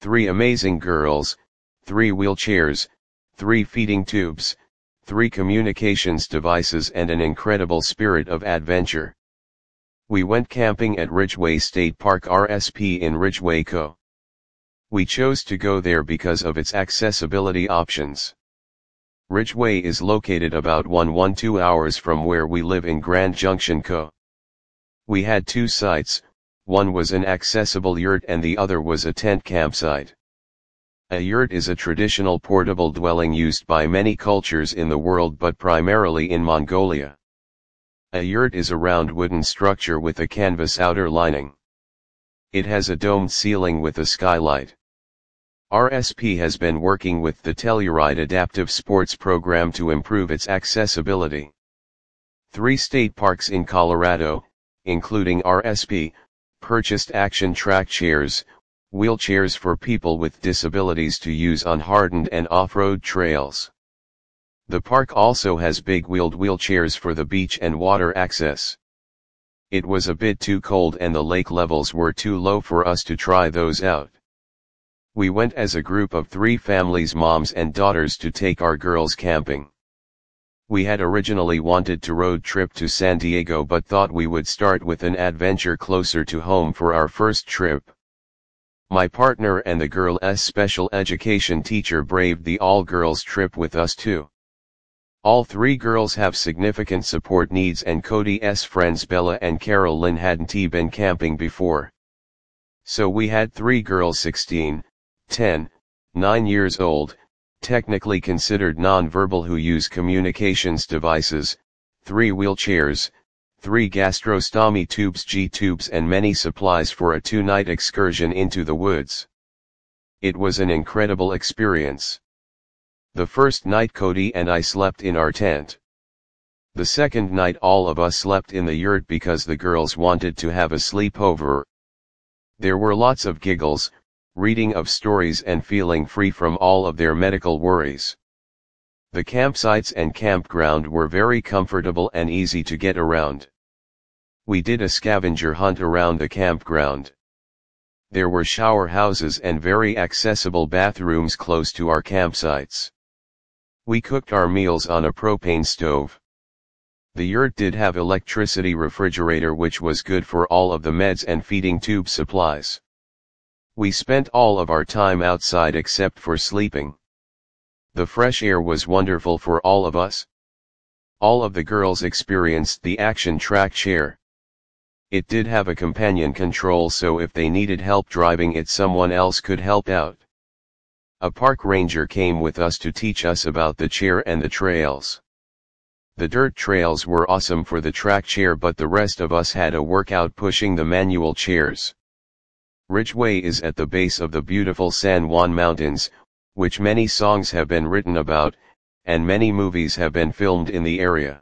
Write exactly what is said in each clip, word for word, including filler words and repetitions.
three amazing girls, three wheelchairs, three feeding tubes, three communications devices and an incredible spirit of adventure. We went camping at Ridgway State Park R S P in Ridgway, Co. We chose to go there because of its accessibility options. Ridgway is located about one to twelve hours from where we live in Grand Junction, Co. We had two sites, one was an accessible yurt and the other was a tent campsite. A yurt is a traditional portable dwelling used by many cultures in the world but primarily in Mongolia. A yurt is a round wooden structure with a canvas outer lining. It has a domed ceiling with a skylight. R S P has been working with the Telluride Adaptive Sports Program to improve its accessibility. Three state parks in Colorado, including R S P, purchased action track chairs, wheelchairs for people with disabilities to use on hardened and off-road trails. The park also has big-wheeled wheelchairs for the beach and water access. It was a bit too cold and the lake levels were too low for us to try those out. We went as a group of three families, moms and daughters, to take our girls camping. We had originally wanted to road trip to San Diego but thought we would start with an adventure closer to home for our first trip. My partner and the girl's special education teacher braved the all-girls trip with us too. All three girls have significant support needs and Cody's friends Bella and Carol Lynn hadn't been camping before. So we had three girls sixteen, ten, nine years old, technically considered non-verbal, who use communications devices, three wheelchairs, three gastrostomy tubes, G-tubes and many supplies for a two-night excursion into the woods. It was an incredible experience. The first night Cody and I slept in our tent. The second night all of us slept in the yurt because the girls wanted to have a sleepover. There were lots of giggles, reading of stories and feeling free from all of their medical worries. The campsites and campground were very comfortable and easy to get around. We did a scavenger hunt around the campground. There were shower houses and very accessible bathrooms close to our campsites. We cooked our meals on a propane stove. The yurt did have electricity refrigerator, which was good for all of the meds and feeding tube supplies. We spent all of our time outside except for sleeping. The fresh air was wonderful for all of us. All of the girls experienced the action track chair. It did have a companion control, so if they needed help driving it, someone else could help out. A park ranger came with us to teach us about the chair and the trails. The dirt trails were awesome for the track chair, but the rest of us had a workout pushing the manual chairs. Ridgway is at the base of the beautiful San Juan Mountains, which many songs have been written about, and many movies have been filmed in the area.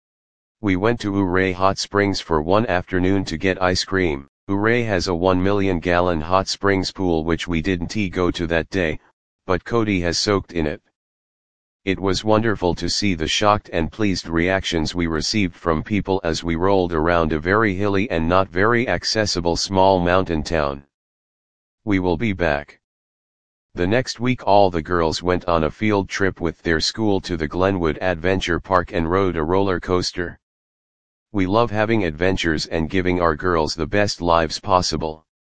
We went to Ouray Hot Springs for one afternoon to get ice cream. Ouray has a one million gallon hot springs pool which we didn't go to that day, but Cody has soaked in it. It was wonderful to see the shocked and pleased reactions we received from people as we rolled around a very hilly and not very accessible small mountain town. We will be back. The next week all the girls went on a field trip with their school to the Glenwood Adventure Park and rode a roller coaster. We love having adventures and giving our girls the best lives possible.